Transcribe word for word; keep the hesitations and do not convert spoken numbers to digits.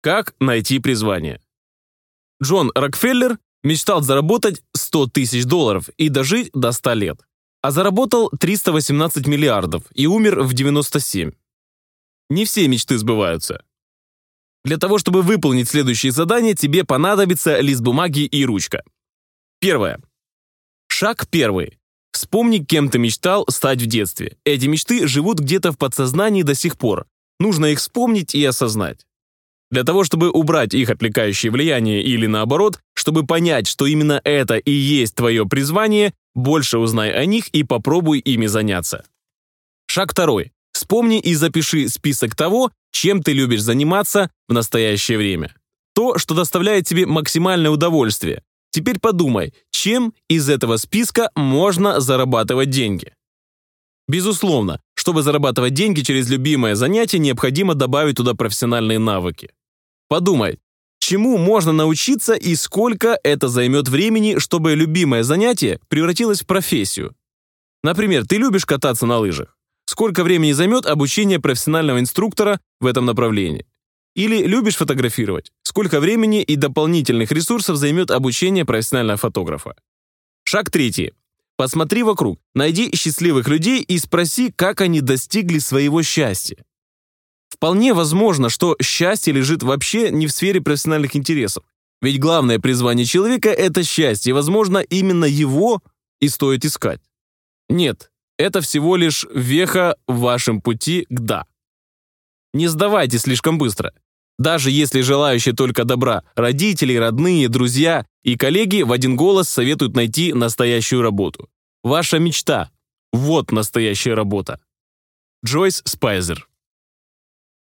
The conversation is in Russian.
Как найти призвание? Джон Рокфеллер мечтал заработать сто тысяч долларов и дожить до ста лет, а заработал триста восемнадцать миллиардов и умер в девяносто семь. Не все мечты сбываются. Для того, чтобы выполнить следующие задания, тебе понадобится лист бумаги и ручка. Первое. Шаг первый. Вспомни, кем ты мечтал стать в детстве. Эти мечты живут где-то в подсознании до сих пор. Нужно их вспомнить и осознать. Для того, чтобы убрать их отвлекающее влияние или наоборот, чтобы понять, что именно это и есть твое призвание, больше узнай о них и попробуй ими заняться. Шаг второй. Вспомни и запиши список того, чем ты любишь заниматься в настоящее время. То, что доставляет тебе максимальное удовольствие. Теперь подумай, чем из этого списка можно зарабатывать деньги. Безусловно, чтобы зарабатывать деньги через любимое занятие, необходимо добавить туда профессиональные навыки. Подумай, чему можно научиться и сколько это займет времени, чтобы любимое занятие превратилось в профессию. Например, ты любишь кататься на лыжах. Сколько времени займет обучение профессионального инструктора в этом направлении? Или любишь фотографировать? Сколько времени и дополнительных ресурсов займет обучение профессионального фотографа? Шаг третий. Посмотри вокруг, найди счастливых людей и спроси, как они достигли своего счастья. Вполне возможно, что счастье лежит вообще не в сфере профессиональных интересов. Ведь главное призвание человека – это счастье, и, возможно, именно его и стоит искать. Нет, это всего лишь веха в вашем пути к «да». Не сдавайтесь слишком быстро. Даже если желающие только добра, родители, родные, друзья и коллеги в один голос советуют найти настоящую работу. Ваша мечта – вот настоящая работа. Джойс Спайзер.